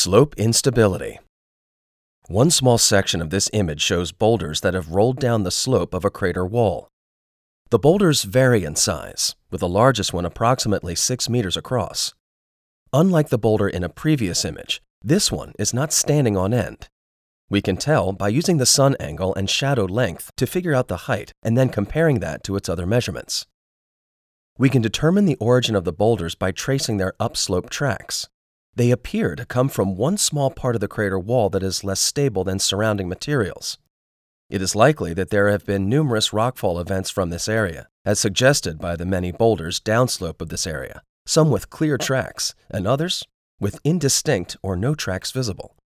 Slope instability. One small section of this image shows boulders that have rolled down the slope of a crater wall. The boulders vary in size, with the largest one approximately 6 meters across. Unlike the boulder in a previous image, this one is not standing on end. We can tell by using the sun angle and shadow length to figure out the height and then comparing that to its other measurements. We can determine the origin of the boulders by tracing their upslope tracks. They appear to come from one small part of the crater wall that is less stable than surrounding materials. It is likely that there have been numerous rockfall events from this area, as suggested by the many boulders downslope of this area, some with clear tracks and others with indistinct or no tracks visible.